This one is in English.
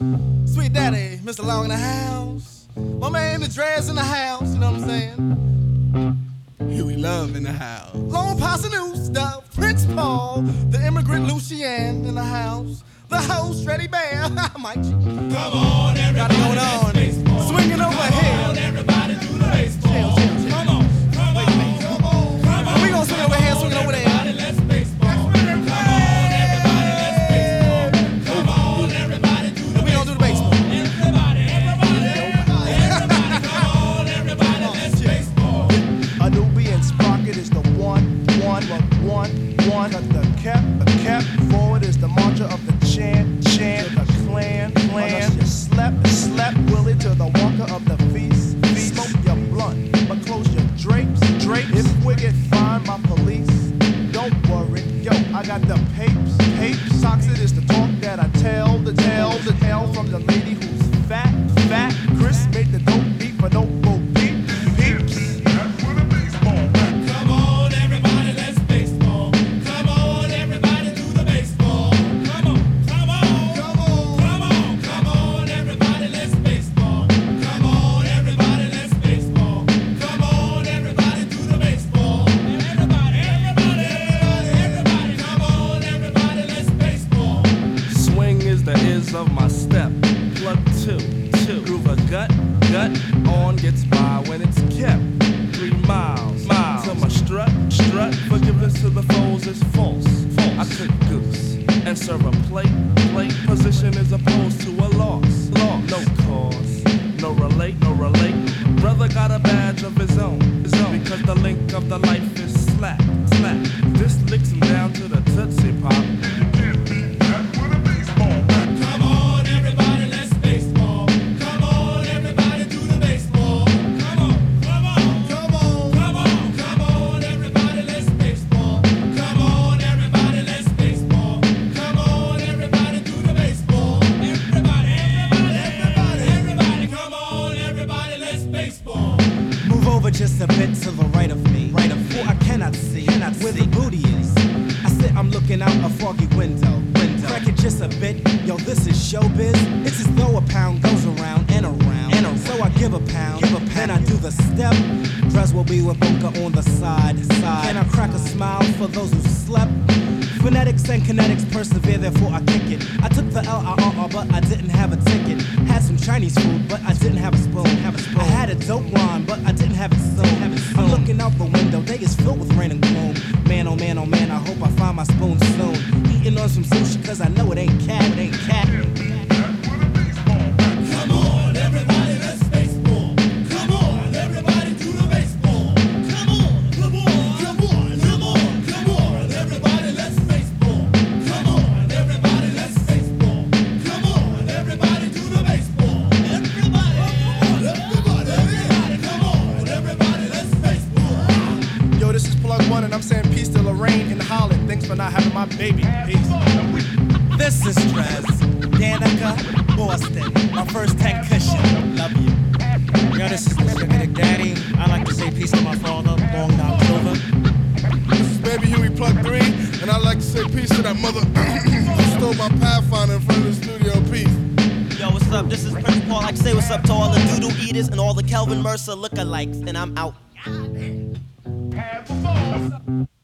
Sweet Daddy, Mr. Long in the house. My man, the Dreads in the house, you know what I'm saying? Huey Love in the house. Long Pasta News, the Prince Paul, the immigrant Lucienne in the house. The host, Freddie Bear, Mike G. Come on, everybody, got it going on. Baseball. Swinging over Come here. on, everybody, do the baseball. Chill. Come on, Wait a minute. come on. We gonna swing over here, swing over there. Everybody, let's baseball. Come on, everybody, let's baseball. Come on, everybody, do the baseball. We gonna do the baseball. Everybody, come on, everybody, let's baseball. A Nubian sprocket is the one. Cut the cap forward is the mantra of the chant, the clan. Unless you slept Willie to the walker of the feast. Smoke your blunt, but close your drapes. If we get fined by police, don't worry, yo, I got the papes. Toxic is the talk that I tell, the tale from the lady who's fat. Chris made the dope beat for no bo peeps. That's what a baseball. Come on, everybody, let's baseball. Come on, everybody, do the baseball. Come on, everybody, let's baseball. Come on, everybody, let's baseball. Come on, everybody, do the baseball. Everybody, come on, everybody, let's baseball. Swing is the is of my step. Plug two. Groove a gut on gets by when it's kept. 3 miles to my strut. Forgiveness to the foes is false. I cook goose and serve a plate. Position is opposed to a loss. No cause, no relate. Brother got a badge of his own. Because the link of the life is slack. This licks him down to the Tootsie Pop. Come on, everybody, let's baseball. Come on, everybody, do the baseball. Come on, everybody, let's baseball. Come on, everybody, let's baseball. Come on, everybody, do the baseball. Everybody, come on, everybody, let's baseball. Move over just a bit to the right of me. For I cannot see where the booty is. I sit, I'm looking out a foggy window. Crack it just a bit, yo, this is showbiz. It's as though a pound goes around and around. So I give a pound, then I do the step. Dress will be with Boca on the side. Can I crack a smile for those who slept? Phonetics and kinetics persevere, therefore I kick it. I took the LRR, but I didn't have a ticket. Had some Chinese food, but I didn't have a spoon. I had a dope rhyme, but I didn't have it soon. I'm looking out the window, day is filled with rain and gloom. Man, oh man, I hope I find my spoon soon. Eating on some sushi, cause I know it ain't cat. Come on, everybody, let's baseball. Come on, everybody, do the baseball. Come on, everybody, let's baseball. Come on, everybody, let's baseball. Come on, everybody, do the baseball. Everybody, let's baseball. Yo, this is Plug One, and I'm saying peace to Lorraine and Holland. Thanks for not having my baby. Peace. This is Trez, Danica, Boston. My first 10 cushion. Love you. Yo, this is Mr. Big Daddy. I like to say peace to my father, Long Knob Silver. This is Baby Huey Plug 3, and I'd like to say peace to that mother who stole my Pathfinder in front of the studio. Peace. Yo, what's up? This is Prince Paul. I like to say what's up to all the doodle eaters and all the Kelvin Mercer lookalikes, and I'm out.